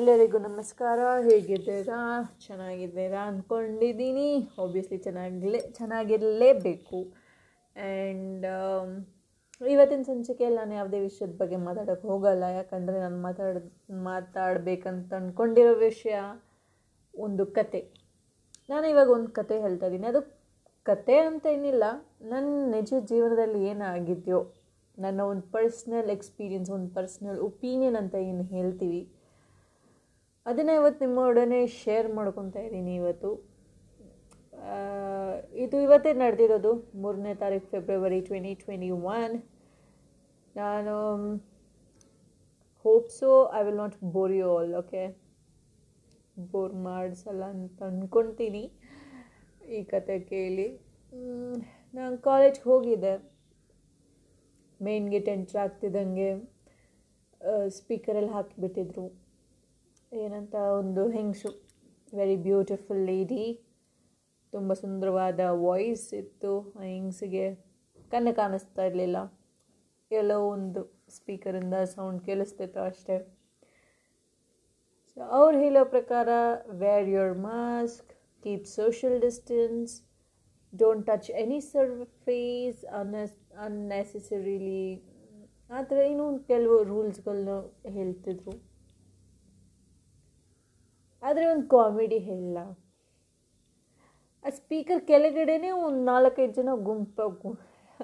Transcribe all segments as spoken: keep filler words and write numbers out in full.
ಎಲ್ಲರಿಗೂ ನಮಸ್ಕಾರ. ಹೇಗಿದ್ದೀರಾ? ಚೆನ್ನಾಗಿದ್ದೀರಾ ಅಂದ್ಕೊಂಡಿದ್ದೀನಿ. ಆಬ್ವಿಯಸ್ಲಿ ಚೆನ್ನಾಗಲೇ ಚೆನ್ನಾಗಿರಲೇಬೇಕು. ಆ್ಯಂಡ್ ಇವತ್ತಿನ ಸಂಚಿಕೆಯಲ್ಲಿ ನಾನು ಯಾವುದೇ ವಿಷಯದ ಬಗ್ಗೆ ಮಾತಾಡೋಕ್ಕೆ ಹೋಗಲ್ಲ. ಯಾಕಂದರೆ ನಾನು ಮಾತಾಡ ಮಾತಾಡಬೇಕಂತ ಅಂದ್ಕೊಂಡಿರೋ ವಿಷಯ ಒಂದು ಕತೆ. ನಾನು ಇವಾಗ ಒಂದು ಕತೆ ಹೇಳ್ತಾ ಇದ್ದೀನಿ. ಅದು ಕತೆ ಅಂತ ಏನಿಲ್ಲ, ನನ್ನ ನಿಜ ಜೀವನದಲ್ಲಿ ಏನಾಗಿದೆಯೋ, ನನ್ನ ಒಂದು ಪರ್ಸ್ನಲ್ ಎಕ್ಸ್ಪೀರಿಯನ್ಸ್, ಒಂದು ಪರ್ಸ್ನಲ್ ಒಪಿನಿಯನ್ ಅಂತ ಏನು ಹೇಳ್ತೀವಿ, ಅದನ್ನು ಇವತ್ತು ನಿಮ್ಮೊಡನೆ ಶೇರ್ ಮಾಡ್ಕೊತಾ ಇದ್ದೀನಿ. ಇವತ್ತು ಇದು ಇವತ್ತೇ ನಡೆದಿರೋದು, ಮೂರನೇ ತಾರೀಕು ಫೆಬ್ರವರಿ ಟ್ವೆಂಟಿ ಟ್ವೆಂಟಿ ಒನ್. ನಾನು hope so I will not bore you all. Okay, bore ಮಾಡಿಸಲ್ಲ ಅಂತ ಅಂದ್ಕೊತೀನಿ ಈ ಕತೆ ಕೇಳಿ. ನಾನು ಕಾಲೇಜ್ಗೆ ಹೋಗಿದ್ದೆ. ಮೇನ್ ಗೇಟ್ ಎಂಟ್ರ್ ಆಗ್ತಿದ್ದಂಗೆ ಸ್ಪೀಕರಲ್ಲಿ ಹಾಕಿಬಿಟ್ಟಿದ್ರು ಏನಂತ, ಒಂದು ಹೆಂಗಸು, ವೆರಿ ಬ್ಯೂಟಿಫುಲ್ ಲೇಡಿ, ತುಂಬ ಸುಂದರವಾದ ವಾಯ್ಸ್ ಇತ್ತು. ಆ ಹೆಂಗಸಿಗೆ ಕಣ್ಣು ಕಾಣಿಸ್ತಾ ಇರಲಿಲ್ಲ, ಎಲ್ಲೋ ಒಂದು ಸ್ಪೀಕರಿಂದ ಸೌಂಡ್ ಕೇಳಿಸ್ತಿತ್ತು ಅಷ್ಟೇ. ಸೊ ಅವ್ರು ಹೇಳೋ ಪ್ರಕಾರ, wear your mask, keep social distance, don't touch any surface ಅನ್ನೆಸ್ ಅನ್ನೆಸೆಸರಿಲಿ, ಆ ಥರ ಇನ್ನೂ ಕೆಲವು ರೂಲ್ಸ್ಗಳನ್ನ ಹೇಳ್ತಿದ್ರು. ಆದರೆ ಒಂದು ಕಾಮಿಡಿ ಹೇಳ, ಆ ಸ್ಪೀಕರ್ ಕೆಳಗಡೆನೇ ಒಂದು ನಾಲ್ಕೈದು ಜನ ಗುಂಪು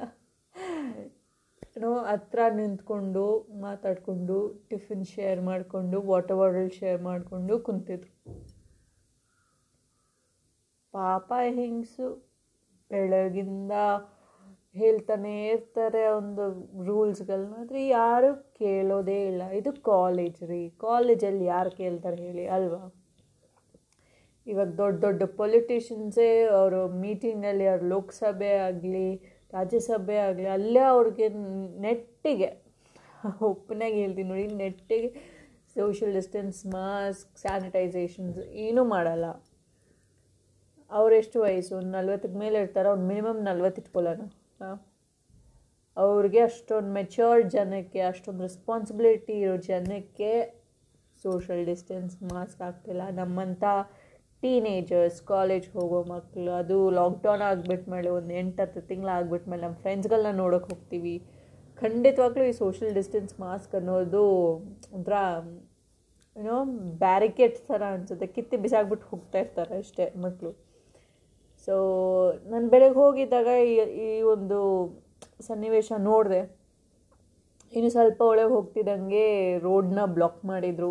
ಏನೋ ಹತ್ರ ನಿಂತ್ಕೊಂಡು ಮಾತಾಡಿಕೊಂಡು ಟಿಫಿನ್ ಶೇರ್ ಮಾಡಿಕೊಂಡು ವಾಟರ್ ಬಾಟಲ್ ಶೇರ್ ಮಾಡಿಕೊಂಡು ಕುಂತಿದ್ರು. ಪಾಪ ಹೆಂಗಸು ಬೆಳಗಿಂದ ಹೇಳ್ತಾನೆ ಇರ್ತಾರೆ ಒಂದು ರೂಲ್ಸ್ಗಳನ್ನ, ಆದರೆ ಯಾರು ಕೇಳೋದೇ ಇಲ್ಲ. ಇದು ಕಾಲೇಜ್ ರೀ, ಕಾಲೇಜಲ್ಲಿ ಯಾರು ಕೇಳ್ತಾರೆ ಹೇಳಿ, ಅಲ್ವಾ? ಇವಾಗ ದೊಡ್ಡ ದೊಡ್ಡ ಪೊಲಿಟಿಷಿಯನ್ಸೇ ಅವರು ಮೀಟಿಂಗಲ್ಲಿ, ಅವ್ರ ಲೋಕಸಭೆ ಆಗಲಿ ರಾಜ್ಯಸಭೆ ಆಗಲಿ, ಅಲ್ಲೇ ಅವ್ರಿಗೆ ನೆಟ್ಟಿಗೆ, ಒಪ್ಪನಾಗ ಹೇಳ್ತೀನಿ ನೋಡಿ, ನೆಟ್ಟಿಗೆ ಸೋಷಿಯಲ್ ಡಿಸ್ಟೆನ್ಸ್, ಮಾಸ್ಕ್, ಸ್ಯಾನಿಟೈಸೇಷನ್ಸ್ ಏನೂ ಮಾಡಲ್ಲ. ಅವರೆಷ್ಟು ವಯಸ್ಸು, ಒಂದು ನಲ್ವತ್ತಕ್ಕೆ ಮೇಲೆ ಇರ್ತಾರೆ, ಅವ್ರು ಮಿನಿಮಮ್ ನಲ್ವತ್ತು ಇಟ್ಕೊಳ್ಳೋಣ. ಹಾಂ, ಅವ್ರಿಗೆ ಅಷ್ಟೊಂದು ಮೆಚ್ಯೂರ್ಡ್ ಜನಕ್ಕೆ, ಅಷ್ಟೊಂದು ರೆಸ್ಪಾನ್ಸಿಬಿಲಿಟಿ ಇರೋ ಜನಕ್ಕೆ ಸೋಷಿಯಲ್ ಡಿಸ್ಟೆನ್ಸ್, ಮಾಸ್ಕ್ ಆಗ್ತಿಲ್ಲ. ನಮ್ಮಂಥ ಟೀನೇಜರ್ಸ್, ಕಾಲೇಜ್ ಹೋಗೋ ಮಕ್ಕಳು, ಅದು ಲಾಕ್ಡೌನ್ ಆಗಿಬಿಟ್ಮೇಲೆ ಒಂದು ಎಂಟು ಹತ್ತು ತಿಂಗಳು ಆಗಿಬಿಟ್ಮೇಲೆ ನಮ್ಮ ಫ್ರೆಂಡ್ಸ್ಗಳನ್ನ ನೋಡೋಕೆ ಹೋಗ್ತೀವಿ. ಖಂಡಿತವಾಗ್ಲೂ ಈ ಸೋಷಿಯಲ್ ಡಿಸ್ಟೆನ್ಸ್, ಮಾಸ್ಕ್ ಅನ್ನೋದು ಒಂಥರ ಏನೋ ಬ್ಯಾರಿಕೇಡ್ಸ್ ಥರ ಅನಿಸುತ್ತೆ, ಕಿತ್ತಿ ಬಿಸಾಕ್ಬಿಟ್ಟು ಹೋಗ್ತಾ ಇರ್ತಾರೆ ಅಷ್ಟೇ ಮಕ್ಕಳು. ಸೊ ನಾನು ಬೆಳಗ್ಗೆ ಹೋಗಿದ್ದಾಗ ಈ ಈ ಒಂದು ಸನ್ನಿವೇಶ ನೋಡಿದೆ. ಇನ್ನು ಸ್ವಲ್ಪ ಒಳಗೆ ಹೋಗ್ತಿದ್ದಂಗೆ ರೋಡ್ನ ಬ್ಲಾಕ್ ಮಾಡಿದರು.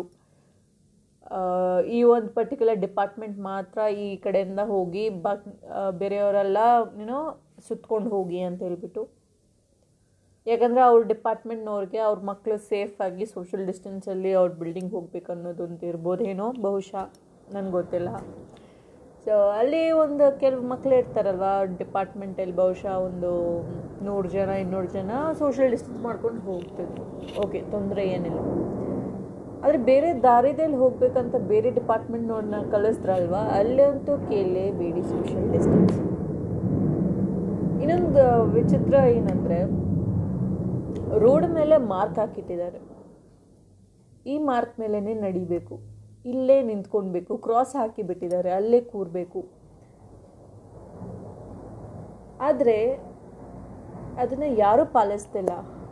ಈ ಒಂದು ಪರ್ಟಿಕ್ಯುಲರ್ ಡಿಪಾರ್ಟ್ಮೆಂಟ್ ಮಾತ್ರ ಈ ಕಡೆಯಿಂದ ಹೋಗಿ, ಬಾಕ್ ಬೇರೆಯವರೆಲ್ಲ ಏನೋ ಸುತ್ಕೊಂಡು ಹೋಗಿ ಅಂತ ಹೇಳ್ಬಿಟ್ಟು. ಯಾಕಂದರೆ ಅವ್ರ ಡಿಪಾರ್ಟ್ಮೆಂಟ್ನವ್ರಿಗೆ ಅವ್ರ ಮಕ್ಕಳು ಸೇಫಾಗಿ ಸೋಷಿಯಲ್ ಡಿಸ್ಟೆನ್ಸಲ್ಲಿ ಅವ್ರ ಬಿಲ್ಡಿಂಗ್ ಹೋಗ್ಬೇಕು ಅನ್ನೋದು ಅಂತ ಇರ್ಬೋದೇನೋ, ಬಹುಶಃ ನನಗೆ ಗೊತ್ತಿಲ್ಲ. ಸೊ ಅಲ್ಲಿ ಒಂದು ಕೆಲವು ಮಕ್ಕಳು ಇರ್ತಾರಲ್ವ ಡಿಪಾರ್ಟ್ಮೆಂಟಲ್ಲಿ, ಬಹುಶಃ ಒಂದು ನೂರು ಜನ ಇನ್ನೂರು ಜನ ಸೋಷಿಯಲ್ ಡಿಸ್ಟೆನ್ಸ್ ಮಾಡ್ಕೊಂಡು ಹೋಗ್ತಿದ್ರು. ಓಕೆ, ತೊಂದರೆ ಏನಿಲ್ಲ. ಆದರೆ ಬೇರೆ ದಾರಿದಲ್ಲಿ ಹೋಗ್ಬೇಕಂತ ಬೇರೆ ಡಿಪಾರ್ಟ್ಮೆಂಟ್ನವ್ರನ್ನ ಕಳಿಸ್ದ್ರಲ್ವ, ಅಲ್ಲಂತೂ ಕೇಳಲೇಬೇಡಿ ಸೋಷಿಯಲ್ ಡಿಸ್ಟೆನ್ಸ್. ಇನ್ನೊಂದು ವಿಚಿತ್ರ ಏನಂದರೆ, ರೋಡ್ ಮೇಲೆ ಮಾರ್ಕ್ ಹಾಕಿಟ್ಟಿದ್ದಾರೆ. ಈ ಮಾರ್ಕ್ ಮೇಲೇ ನಡಿಬೇಕು, ಇಲ್ಲೇ ನಿಂತ್ಕೊಳ್ಬೇಕು. ಕ್ರಾಸ್ ಹಾಕಿಬಿಟ್ಟಿದ್ದಾರೆ, ಅಲ್ಲೇ ಕೂರಬೇಕು. ಆದರೆ ಅದನ್ನು ಯಾರೂ ಪಾಲಿಸ್ತಿಲ್ಲ.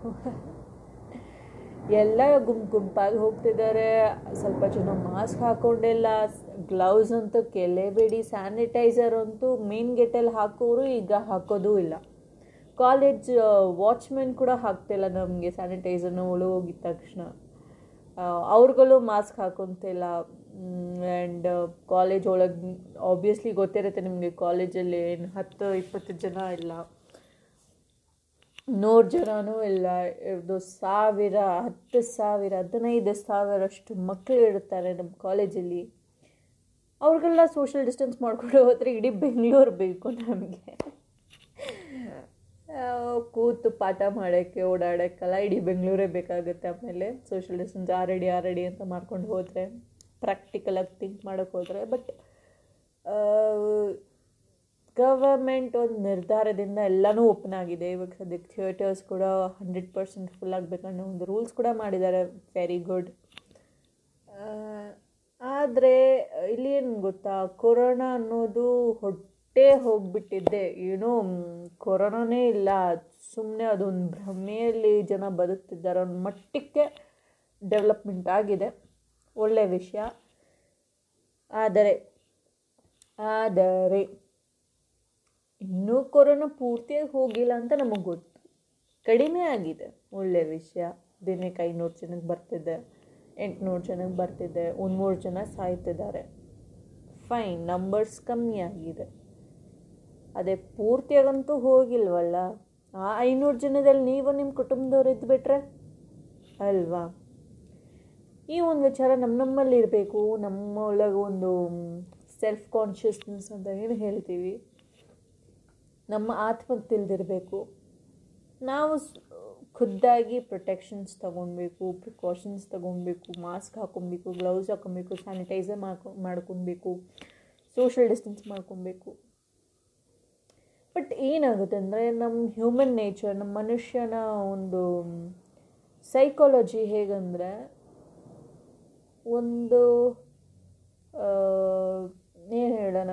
ಎಲ್ಲ ಗುಂಪು ಗುಂಪಾಗಿ ಹೋಗ್ತಿದ್ದಾರೆ. ಸ್ವಲ್ಪ ಜನ ಮಾಸ್ಕ್ ಹಾಕ್ಕೊಂಡಿಲ್ಲ, ಗ್ಲೌಸ್ ಅಂತೂ ಕೇಳಲೇಬೇಡಿ, ಸ್ಯಾನಿಟೈಸರ್ ಅಂತೂ ಮೇನ್ ಗೇಟಲ್ಲಿ ಹಾಕೋರು ಈಗ ಹಾಕೋದೂ ಇಲ್ಲ. ಕಾಲೇಜ್ ವಾಚ್ಮೆನ್ ಕೂಡ ಹಾಕ್ತಿಲ್ಲ ನಮಗೆ ಸ್ಯಾನಿಟೈಸರ್ನ ಒಳಗೆ ಹೋಗಿದ ತಕ್ಷಣ. ಅವ್ರುಗಳು ಮಾಸ್ಕ್ ಹಾಕೊತಿಲ್ಲ. ಆ್ಯಂಡ್ ಕಾಲೇಜ್ ಒಳಗೆ ಆಬ್ವಿಯಸ್ಲಿ ಗೊತ್ತಿರುತ್ತೆ ನಿಮಗೆ, ಕಾಲೇಜಲ್ಲಿ ಏನು ಹತ್ತು ಇಪ್ಪತ್ತು ಜನ ಇಲ್ಲ, ನೂರು ಜನನೂ ಇಲ್ಲ, ಇದು ಸಾವಿರ, ಹತ್ತು ಸಾವಿರ, ಹದಿನೈದು ಸಾವಿರಷ್ಟು ಮಕ್ಕಳು ಇರ್ತಾರೆ ನಮ್ಮ ಕಾಲೇಜಲ್ಲಿ. ಅವ್ರಿಗೆಲ್ಲ ಸೋಷಿಯಲ್ ಡಿಸ್ಟೆನ್ಸ್ ಮಾಡ್ಕೊಂಡು ಹೋದರೆ ಇಡೀ ಬೆಂಗಳೂರು ಬೇಕು ನಮಗೆ. ಕೂತು ಪಾಠ ಮಾಡೋಕ್ಕೆ, ಓಡಾಡೋಕ್ಕೆಲ್ಲ ಇಡೀ ಬೆಂಗಳೂರೇ ಬೇಕಾಗುತ್ತೆ. ಆಮೇಲೆ ಸೋಷಿಯಲ್ ಡಿಸ್ಟೆನ್ಸ್ ಆರಡಿ ಆರಡಿ ಅಂತ ಮಾಡ್ಕೊಂಡು ಹೋದರೆ, ಪ್ರಾಕ್ಟಿಕಲಾಗಿ ಥಿಂಕ್ ಮಾಡೋಕ್ಕೆ ಹೋದರೆ. ಬಟ್ ಗವರ್ಮೆಂಟ್ ಒಂದು ನಿರ್ಧಾರದಿಂದ ಎಲ್ಲನೂ ಓಪನ್ ಆಗಿದೆ. ಇವಾಗ ಸದ್ಯಕ್ಕೆ ಥಿಯೇಟರ್ಸ್ ಕೂಡ ಹಂಡ್ರೆಡ್ ಪರ್ಸೆಂಟ್ ಫುಲ್ ಆಗಬೇಕನ್ನೋ ಒಂದು ರೂಲ್ಸ್ ಕೂಡ ಮಾಡಿದ್ದಾರೆ. Very good. ಆದರೆ ಇಲ್ಲಿ ಏನು ಗೊತ್ತಾ, ಕೊರೋನಾ ಅನ್ನೋದು ಹೊಟ್ಟೆ ಹೋಗಿಬಿಟ್ಟಿದ್ದೆ. ಏನೋ ಕೊರೋನಾನೇ ಇಲ್ಲ, ಸುಮ್ಮನೆ ಅದೊಂದು ಭ್ರಮೆಯಲ್ಲಿ ಜನ ಬದುಕ್ತಿದ್ದಾರೆ ಅನ್ನೋ ಮಟ್ಟಕ್ಕೆ ಡೆವಲಪ್ಮೆಂಟ್ ಆಗಿದೆ. ಒಳ್ಳೆಯ ವಿಷಯ. ಆದರೆ ಆದರೆ ಇನ್ನೂ ಕೊರೋನಾ ಪೂರ್ತಿಯಾಗಿ ಹೋಗಿಲ್ಲ ಅಂತ ನಮಗೆ ಗೊತ್ತು. ಕಡಿಮೆ ಆಗಿದೆ, ಒಳ್ಳೆಯ ವಿಷಯ. ದಿನಕ್ಕೆ ಐನೂರು ಜನಕ್ಕೆ ಬರ್ತಿದೆ, ಎಂಟುನೂರು ಜನಕ್ಕೆ ಬರ್ತಿದೆ, ಒಂದು ಮೂರು ಜನ ಸಾಯ್ತಿದ್ದಾರೆ. ಫೈನ್, ನಂಬರ್ಸ್ ಕಮ್ಮಿ ಆಗಿದೆ. ಅದೇ ಪೂರ್ತಿಯಾಗಂತೂ ಹೋಗಿಲ್ವಲ್ಲ. ಆ ಐನೂರು ಜನದಲ್ಲಿ ನೀವು ನಿಮ್ಮ ಕುಟುಂಬದವ್ರು ಇದ್ದುಬಿಟ್ರೆ ಅಲ್ವಾ? ಈ ಒಂದು ವಿಚಾರ ನಮ್ಮ ನಮ್ಮಲ್ಲಿ ಇರಬೇಕು. ನಮ್ಮ ಒಳಗೆ ಒಂದು ಸೆಲ್ಫ್ ಕಾನ್ಷಿಯಸ್ನೆಸ್ ಅಂತ ಏನು ಹೇಳ್ತೀವಿ, ನಮ್ಮ ಆತ್ಮ ತಿಳಿದಿರಬೇಕು. ನಾವು ಖುದ್ದಾಗಿ ಪ್ರೊಟೆಕ್ಷನ್ಸ್ ತೊಗೊಳ್ಬೇಕು, ಪ್ರಿಕಾಷನ್ಸ್ ತೊಗೊಳ್ಬೇಕು, ಮಾಸ್ಕ್ ಹಾಕೊಬೇಕು, ಗ್ಲೌಸ್ ಹಾಕೊಬೇಕು, ಸ್ಯಾನಿಟೈಸರ್ ಮಾಡ್ಕೊ ಮಾಡ್ಕೊಬೇಕು ಸೋಷಿಯಲ್ ಡಿಸ್ಟೆನ್ಸ್ ಮಾಡ್ಕೊಬೇಕು. ಬಟ್ ಏನಾಗುತ್ತೆ ಅಂದರೆ, ನಮ್ಮ ಹ್ಯೂಮನ್ ನೇಚರ್, ನಮ್ಮ ಮನುಷ್ಯನ ಒಂದು ಸೈಕಾಲಜಿ ಹೇಗಂದರೆ, ಒಂದು ಏನು ಹೇಳೋಣ,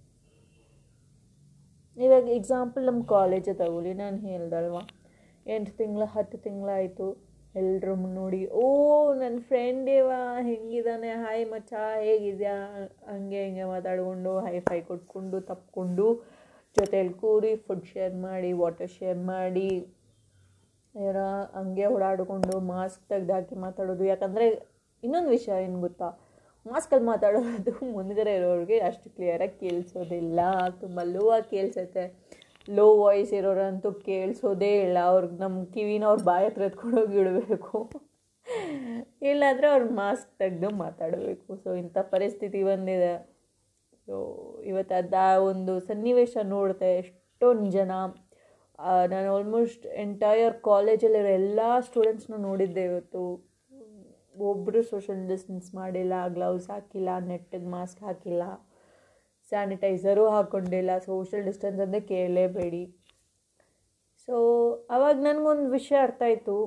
ಇವಾಗ ಎಕ್ಸಾಂಪಲ್ ನಮ್ಮ ಕಾಲೇಜೇ ತಗೊಳ್ಳಿ. ನಾನು ಹೇಳ್ದಲ್ವ, ಎಂಟು ತಿಂಗಳ ಹತ್ತು ತಿಂಗಳಾಯಿತು. ಎಲ್ಲರೂ ನೋಡಿ, ಓ ನನ್ನ ಫ್ರೆಂಡೇವ ಹೆಂಗಿದ್ದಾನೆ, ಹಾಯ್ ಮಚ್ಚ ಹೇಗಿದೆಯಾ, ಹಂಗೆ ಹಿಂಗೆ ಮಾತಾಡಿಕೊಂಡು ಹೈ ಫೈ ಕೊಟ್ಕೊಂಡು ತಪ್ಕೊಂಡು ಜೊತೆಲಿ ಕೂರಿ ಫುಡ್ ಶೇರ್ ಮಾಡಿ, ವಾಟರ್ ಶೇರ್ ಮಾಡಿ, ಏನೋ ಹಂಗೆ ಓಡಾಡಿಕೊಂಡು ಮಾಸ್ಕ್ ತೆಗ್ದಾಕಿ ಮಾತಾಡೋದು. ಯಾಕಂದರೆ ಇನ್ನೊಂದು ವಿಷಯ ಏನು ಗೊತ್ತಾ, ಮಾಸ್ಕಲ್ಲಿ ಮಾತಾಡೋದು ಮುಂದ್ಗಡೆ ಇರೋರಿಗೆ ಅಷ್ಟು ಕ್ಲಿಯರಾಗಿ ಕೇಳಿಸೋದಿಲ್ಲ, ತುಂಬ ಲೋ ಆಗಿ ಕೇಳಿಸುತ್ತೆ. ಲೋ ವಾಯ್ಸ್ ಇರೋರಂತೂ ಕೇಳಿಸೋದೇ ಇಲ್ಲ. ಅವ್ರಿಗೆ ನಮ್ಮ ಕಿವಿನ ಅವ್ರ ಬಾಯಿ ಹತ್ರ ಎತ್ಕೊಂಡೋಗಿ ಇಡಬೇಕು, ಇಲ್ಲಾಂದರೆ ಅವ್ರು ಮಾಸ್ಕ್ ತೆಗೆದು ಮಾತಾಡಬೇಕು. ಸೊ ಇಂಥ ಪರಿಸ್ಥಿತಿ ಬಂದಿದೆ. ಸೊ ಇವತ್ತು ಅದು ಆ ಒಂದು ಸನ್ನಿವೇಶ ನೋಡ್ತೆ ಎಷ್ಟೊಂದು ಜನ. ನಾನು ಆಲ್ಮೋಸ್ಟ್ ಎಂಟೈರ್ ಕಾಲೇಜಲ್ಲಿರೋ ಎಲ್ಲ ಸ್ಟೂಡೆಂಟ್ಸ್ನ ನೋಡಿದ್ದೆ ಇವತ್ತು. ಒಬ್ಬರು ಸೋಷಿಯಲ್ ಡಿಸ್ಟೆನ್ಸ್ ಮಾಡಿಲ್ಲ, ಗ್ಲೌಸ್ ಹಾಕಿಲ್ಲ, ನೆಟ್ಟಗೆ ಮಾಸ್ಕ್ ಹಾಕಿಲ್ಲ, ಸ್ಯಾನಿಟೈಸರು ಹಾಕ್ಕೊಂಡಿಲ್ಲ. ಸೋಷಿಯಲ್ ಡಿಸ್ಟೆನ್ಸ್ ಅಂದರೆ ಕೇಳಲೇಬೇಡಿ. ಸೊ ಆವಾಗ ನನಗೊಂದು ವಿಷಯ ಅರ್ಥ ಆಯಿತು,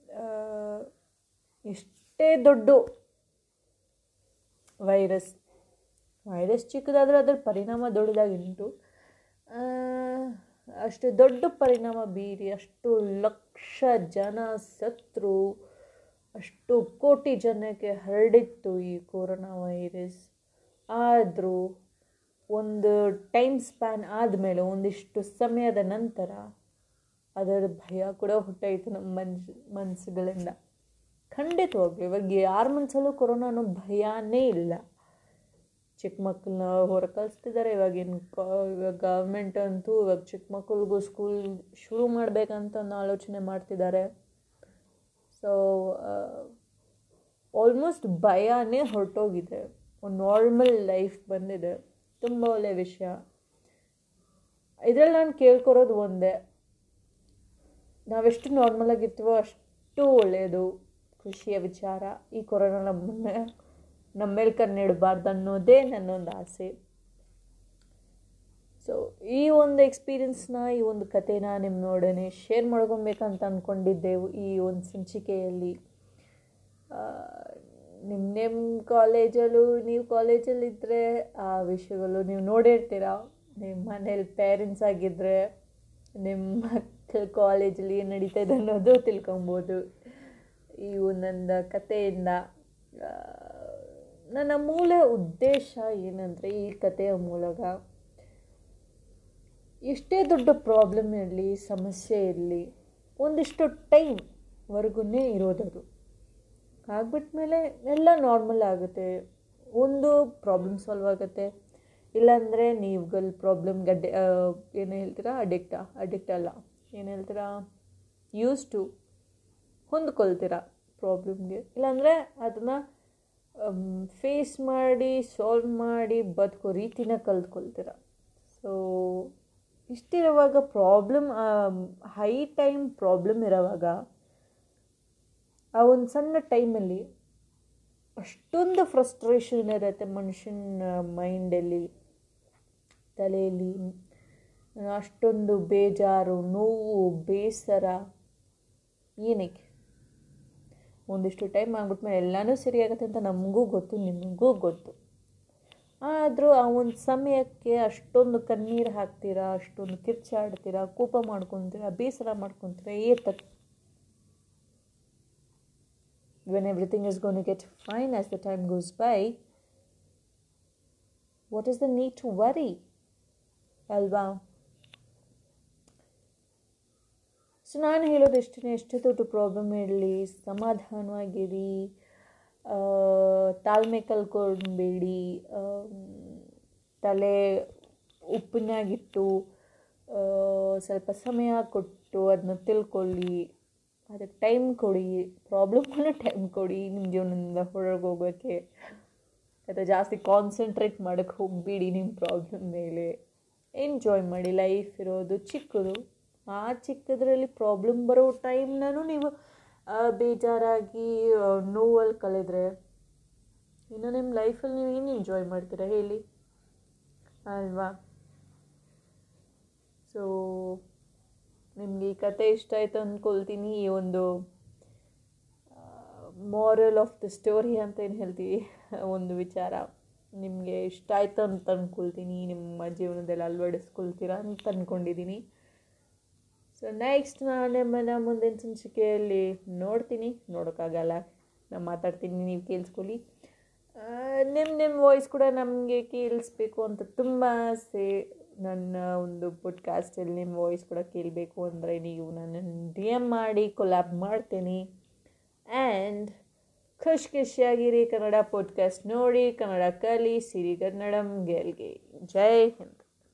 ಇಷ್ಟೇ ದೊಡ್ಡ ವೈರಸ್ ವೈರಸ್ ಚಿಕ್ಕದಾದರೆ ಅದರ ಪರಿಣಾಮ ದೊಡ್ಡದಾಗಿಂಟು. ಅಷ್ಟು ದೊಡ್ಡ ಪರಿಣಾಮ ಬೀರಿ ಅಷ್ಟು ಲಕ್ಷ ಜನ ಸತ್ರು, ಅಷ್ಟು ಕೋಟಿ ಜನಕ್ಕೆ ಹರಡಿತ್ತು ಈ ಕೊರೋನಾ ವೈರಸ್. ಆದರೂ ಒಂದು ಟೈಮ್ ಸ್ಪ್ಯಾನ್ ಆದಮೇಲೆ, ಒಂದಿಷ್ಟು ಸಮಯದ ನಂತರ ಅದರ ಭಯ ಕೂಡ ಹುಟ್ಟಾಯಿತು ನಮ್ಮ ಮನ್ಸು ಮನಸ್ಸುಗಳಿಂದ. ಖಂಡಿತವಾಗ್ಲೂ ಇವಾಗ ಯಾರ ಮನಸ್ಸಲ್ಲೂ ಕೊರೋನಾ ಅನ್ನೋ ಭಯನೇ ಇಲ್ಲ. ಚಿಕ್ಕ ಮಕ್ಕಳನ್ನ ಹೊರ ಕಳಿಸ್ತಿದ್ದಾರೆ ಇವಾಗಿನ ಕಾ ಇವಾಗ ಗೌರ್ಮೆಂಟ್ ಅಂತೂ ಇವಾಗ ಚಿಕ್ಕ ಮಕ್ಕಳಿಗೂ ಸ್ಕೂಲ್ ಶುರು ಮಾಡಬೇಕಂತ ಒಂದು ಆಲೋಚನೆ ಮಾಡ್ತಿದ್ದಾರೆ. ಸೊ ಆಲ್ಮೋಸ್ಟ್ ಭಯನೇ ಹೊರಟೋಗಿದೆ, ಒಂದು ನಾರ್ಮಲ್ ಲೈಫ್ ಬಂದಿದೆ. ತುಂಬ ಒಳ್ಳೆಯ ವಿಷಯ. ಇದರಲ್ಲಿ ನಾನು ಕೇಳ್ಕೊರೋದು ಒಂದೇ, ನಾವೆಷ್ಟು ನಾರ್ಮಲ್ ಆಗಿರ್ತೀವೋ ಅಷ್ಟು ಒಳ್ಳೆಯದು, ಖುಷಿಯ ವಿಚಾರ. ಈ ಕೊರೋನಾ ನಮ್ಮನ್ನೇ ನಮ್ಮ ಮೇಲೆ ಕಣ್ಣಿಡಬಾರ್ದು ಅನ್ನೋದೇ ನನ್ನೊಂದು ಆಸೆ. ಸೊ ಈ ಒಂದು ಎಕ್ಸ್ಪೀರಿಯನ್ಸ್ನ, ಈ ಒಂದು ಕಥೆನ ನಿಮ್ಮ ನೋಡೋಣ ಶೇರ್ ಮಾಡ್ಕೊಬೇಕಂತ ಅಂದ್ಕೊಂಡಿದ್ದೆವು ಈ ಒಂದು ಸಂಚಿಕೆಯಲ್ಲಿ. ನಿಮ್ಮ ನಿಮ್ಮ ಕಾಲೇಜಲ್ಲೂ ನೀವು ಕಾಲೇಜಲ್ಲಿದ್ದರೆ ಆ ವಿಷಯಗಳು ನೀವು ನೋಡಿರ್ತೀರ. ನಿಮ್ಮ ಮನೇಲಿ ಪೇರೆಂಟ್ಸ್ ಆಗಿದ್ದರೆ ನಿಮ್ಮ ಮಕ್ಕಳ ಕಾಲೇಜಲ್ಲಿ ಏನು ನಡೀತಾಯಿದೆ ಅನ್ನೋದು ತಿಳ್ಕೊಬೋದು ಈ ಒಂದೊಂದು ಕಥೆಯಿಂದ. ನನ್ನ ಮೂಲ ಉದ್ದೇಶ ಏನಂದರೆ, ಈ ಕಥೆಯ ಮೂಲಕ ಎಷ್ಟೇ ದೊಡ್ಡ ಪ್ರಾಬ್ಲಮ್ ಇರಲಿ, ಸಮಸ್ಯೆ ಇರಲಿ, ಒಂದಿಷ್ಟು ಟೈಮ್ವರೆಗೂ ಇರೋದದು. ಆಗಿಬಿಟ್ಮೇಲೆ ಎಲ್ಲ ನಾರ್ಮಲ್ ಆಗುತ್ತೆ. ಒಂದು ಪ್ರಾಬ್ಲಮ್ ಸಾಲ್ವ್ ಆಗುತ್ತೆ, ಇಲ್ಲಾಂದರೆ ನೀವುಗಳು ಪ್ರಾಬ್ಲಮ್ಗೆ ಅಡ್ಡಿ ಏನು ಹೇಳ್ತೀರಾ ಅಡಿಕ್ಟಾ ಅಡಿಕ್ಟ್ ಅಲ್ಲ ಏನು ಹೇಳ್ತೀರಾ ಯೂಸ್ ಟು ಹೊಂದ್ಕೊಳ್ತೀರಾ ಪ್ರಾಬ್ಲಮ್ಗೆ. ಇಲ್ಲಾಂದರೆ ಅದನ್ನು ಫೇಸ್ ಮಾಡಿ ಸಾಲ್ವ್ ಮಾಡಿ ಬದುಕೋ ರೀತಿನ ಕಲ್ತ್ಕೊಳ್ತೀರ. ಸೊ ಇಷ್ಟಿರುವಾಗ ಪ್ರಾಬ್ಲಮ್, ಹೈ ಟೈಮ್ ಪ್ರಾಬ್ಲಮ್ ಇರೋವಾಗ, ಆ ಒಂದು ಸಣ್ಣ ಟೈಮಲ್ಲಿ ಅಷ್ಟೊಂದು ಫ್ರಸ್ಟ್ರೇಷನ್ ಇರುತ್ತೆ ಮನುಷ್ಯನ ಮೈಂಡಲ್ಲಿ, ತಲೆಯಲ್ಲಿ. ಅಷ್ಟೊಂದು ಬೇಜಾರು, ನೋವು, ಬೇಸರ ಏನಕ್ಕೆ? ಒಂದಿಷ್ಟು ಟೈಮ್ ಆಗ್ಬಿಟ್ಮೇಲೆ ಎಲ್ಲನೂ ಸರಿ ಆಗುತ್ತೆ ಅಂತ ನಮಗೂ ಗೊತ್ತು, ನಿಮಗೂ ಗೊತ್ತು. ಆದರೂ ಆ ಒಂದು ಸಮಯಕ್ಕೆ ಅಷ್ಟೊಂದು ಕಣ್ಣೀರು ಹಾಕ್ತೀರಾ, ಅಷ್ಟೊಂದು ಕಿರ್ಚಾಡ್ತೀರಾ, ಕೋಪ ಮಾಡ್ಕೊತೀರಾ, ಬೇಸರ ಮಾಡ್ಕೊತೀರಾ ಏತಕ್ಕೆ? When everything is going to get fine as the time goes by, what is the need to worry? ಅಲ್ವಾ? ಸೊ ನಾನು ಹೇಳೋದು ಎಷ್ಟೇ ಎಷ್ಟೇ ದೊಡ್ಡ ಪ್ರಾಬ್ಲಮ್ ಇರಲಿ, ಸಮಾಧಾನವಾಗಿರಿ, ತಾಳ್ಮೆ ಕಲ್ಕೊಳ್ಬೇಡಿ, ತಲೆ ಉಪ್ಪಿನಾಗಿಟ್ಟು ಸ್ವಲ್ಪ ಸಮಯ ಕೊಟ್ಟು ಅದನ್ನ ತಿಳ್ಕೊಳ್ಳಿ, ಅದಕ್ಕೆ ಟೈಮ್ ಕೊಡಿ, ಪ್ರಾಬ್ಲಮ್ಗೂ ಟೈಮ್ ಕೊಡಿ. ನಿಮ್ಮ ಜೀವನದಿಂದ ಹೊರಗೆ ಹೋಗೋಕ್ಕೆ ಅಥವಾ ಜಾಸ್ತಿ ಕಾನ್ಸಂಟ್ರೇಟ್ ಮಾಡೋಕ್ಕೆ ಹೋಗಬೇಡಿ ನಿಮ್ಮ ಪ್ರಾಬ್ಲಮ್ ಮೇಲೆ. ಎಂಜಾಯ್ ಮಾಡಿ, ಲೈಫ್ ಇರೋದು ಚಿಕ್ಕದು. ಆ ಚಿಕ್ಕದ್ರಲ್ಲಿ ಪ್ರಾಬ್ಲಮ್ ಬರೋ ಟೈಮ್ನೂ ನೀವು ಬೇಜಾರಾಗಿ ನೋವಲ್ಲಿ ಕಳೆದ್ರೆ ಇನ್ನು ನಿಮ್ಮ ಲೈಫಲ್ಲಿ ನೀವು ಏನು ಎಂಜಾಯ್ ಮಾಡ್ತೀರಾ ಹೇಳಿ, ಅಲ್ವಾ? ಸೊ ನಿಮಗೆ ಈ ಕತೆ ಇಷ್ಟ ಆಯಿತು ಅಂದ್ಕೊಳ್ತೀನಿ. ಈ ಒಂದು ಮಾರಲ್ ಆಫ್ ದ ಸ್ಟೋರಿ ಅಂತ ಏನು ಹೇಳ್ತೀವಿ, ಒಂದು ವಿಚಾರ ನಿಮಗೆ ಇಷ್ಟ ಆಯಿತು ಅಂತ ಅಂದ್ಕೊಳ್ತೀನಿ, ನಿಮ್ಮ ಜೀವನದಲ್ಲಿ ಅಳವಡಿಸ್ಕೊಳ್ತೀರಾ ಅಂತ ಅಂದ್ಕೊಂಡಿದ್ದೀನಿ. ಸೊ ನೆಕ್ಸ್ಟ್ ನಾನು ನಿಮ್ಮನ್ನು ಮುಂದಿನ ಸಂಚಿಕೆಯಲ್ಲಿ ನೋಡ್ತೀನಿ, ನೋಡೋಕ್ಕಾಗಲ್ಲ, ನಾನು ಮಾತಾಡ್ತೀನಿ, ನೀವು ಕೇಳಿಸ್ಕೊಳ್ಳಿ. ನಿಮ್ಮ ನಿಮ್ಮ ವಾಯ್ಸ್ ಕೂಡ ನಮಗೆ ಕೇಳಿಸ್ಬೇಕು ಅಂತ ತುಂಬ ಆಸೆ. ನನ್ನ ಒಂದು ಪಾಡ್ಕಾಸ್ಟಲ್ಲಿ ನಿಮ್ಮ ವಾಯ್ಸ್ ಕೂಡ ಕೇಳಬೇಕು ಅಂದರೆ ನೀವು ನನ್ನನ್ನು ಡಿ ಎಮ್ ಮಾಡಿ ಕೊಲ್ಯಾಬ್ ಮಾಡ್ತೀನಿ. ಆ್ಯಂಡ್ ಖುಷಿ ಖುಷಿಯಾಗಿರಿ, ಕನ್ನಡ ಪಾಡ್ಕಾಸ್ಟ್ ನೋಡಿ, ಕನ್ನಡ ಕಲಿ, ಸಿರಿ ಕನ್ನಡಂ ಗೆಲ್ಗೆ. ಜೈ ಹಿಂದ್.